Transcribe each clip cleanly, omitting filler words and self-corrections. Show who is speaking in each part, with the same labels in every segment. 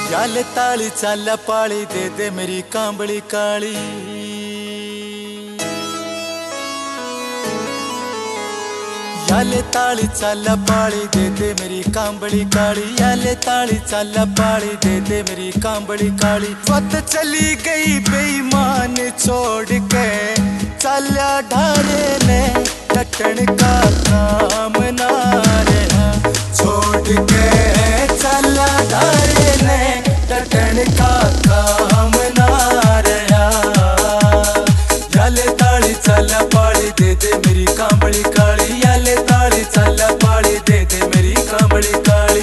Speaker 1: Yale ताली चाला पाली दे दे मेरी कांबड़ी काली। याले ताली चाला पाली दे दे मेरी कांबड़ी काली। याले ताली चाला पाली दे दे मेरी कांबड़ी काली। वक्त चली गई बेईमान छोड़ के चाल्या ढारे ने डटन का काम ना रहा। छोड़ के चाल्या ढारे ने डटन का काम ना रहा। याले ताली चाला पाली दे दे मेरी कांबड़ी काली। याले ताली चाला पाली दे दे मेरी कांबड़ी काली।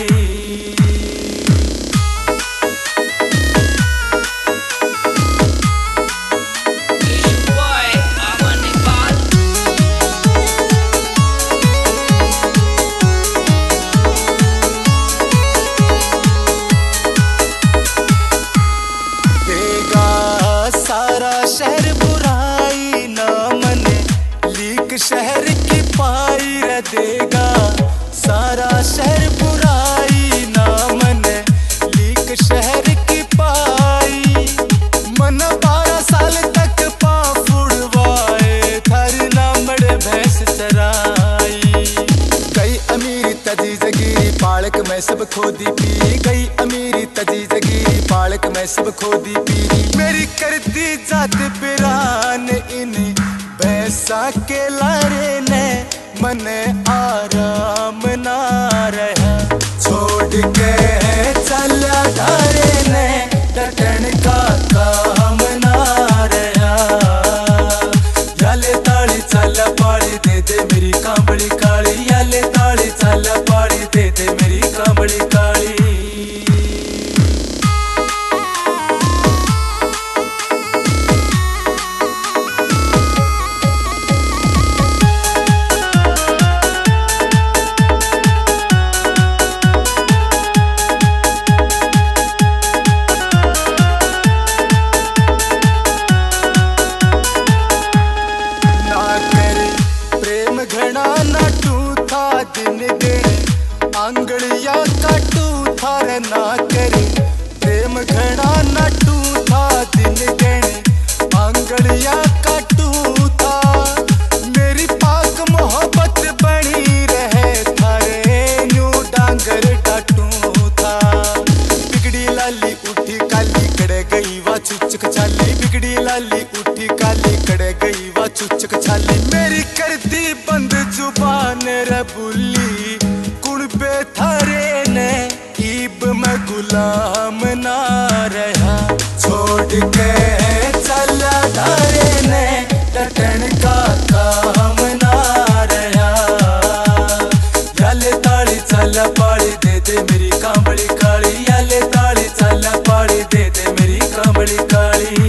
Speaker 1: शहर बुराई ना मने लीक शहर की पाई रे देगा। सारा शहर बुराई ना मने लीक शहर की पाई। मन 12 साल तक पाफुड़वाए थर नामड़ भैंस चराई। गई अमीरी तजी जगीरी पालक में सब खोदी पी। गई अमीरी तजी जगीरी पालक में सब खोदी पी। मेरी कर दी जात बिरान इन भैंसा के लारे ने मने आराम ना रहा। छोड़ के चला ढारे ने डटन का काम ना रहा। याले ताली चाला पाली दे दे मेरी कांबड़ी काली। याले ताली चाला पाली दे दे मेरी कांबड़ी काली। घना नाटू था दिन दिन आंगड़िया काटू थार ना करे। प्रेम घना नाटू था दिन दिन आंगड़िया काटू था। मेरी पाक मोहब्बत बनी रहे थारे न्यू डांगर डाटू था। बिगड़ी लाली उठी काली कड़े गई वा चुचक छाली। बिगड़ी लाली उठी काली कड़े गई वा चुचक छाली। मेरी करती बंद जुबान रे बुली कुण पे थारे ने ईब में गुलाम ना रहा। छोड़ के चला ढारे ने डटन का काम ना रहा। याले ताली चाला पाली दे दे मेरी कांबड़ी काली। याले ताली चाला पाली दे दे मेरी कांबड़ी काली।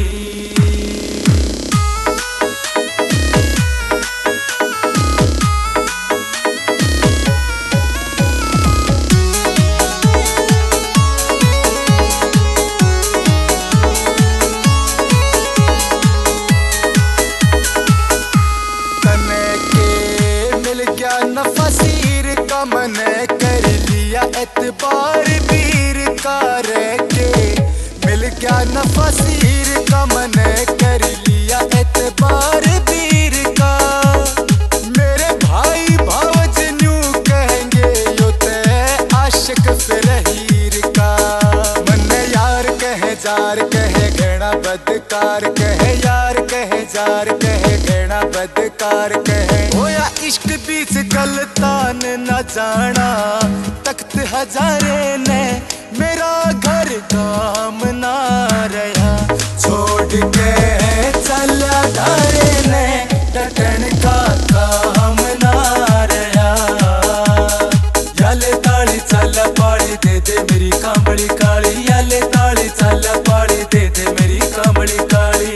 Speaker 1: नफसीर का मने कर लिया एतबार वीर का के। मिल गया नफसीर का मने कर लिया एतबार वीर का। मेरे भाई भावज न्यू कहेंगे यो ते आशिक फिर हीर का। मन्ने यार कहे जार कहे गहना बदकार कहे। यार कहे जार कहे गहना बदकार कहे। होया इश्क बीच गलतान न जाना तख्त हजारे ने मेरा घर काम ना रहा। छोड़ के चला ढारे ने डटन का काम ना रहा। याले ताली चाला पाली दे दे मेरी कांबड़ी काली। याले ताली चाला पाली दे दे मेरी कांबड़ी काली।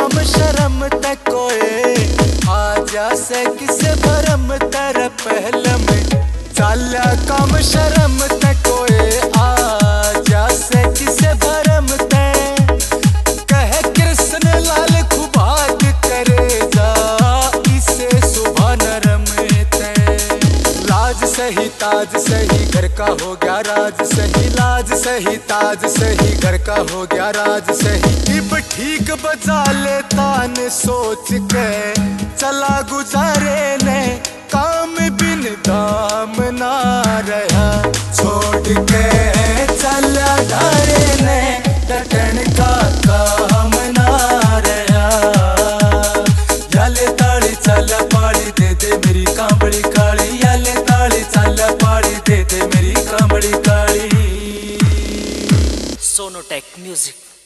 Speaker 1: काम शर्म ते कोए आजा से किसे भरम तेरे पहले में चाल्या काम शर्म ते कोए आजा से किसे भरम ते कहे कृष्ण लाल खुबाग करे जा इसे सुबह नरम ते लाज सही ताज सही घर का हो गया राज सही लाज सही ताज सही घर का हो गया राज सही इब ठीक बजा ले तान सोच के चला गुजारे ने काम बिन दाम ना रहा छोड़ के चला धारे ने डटन का काम ना रहा याले ताली चल पाड़ी दे दे मेरी कांबड़ी काली याले ताली चल पाड़ी दे दे मेरी कांबड़ी काली
Speaker 2: सोनोटेक म्यूजिक।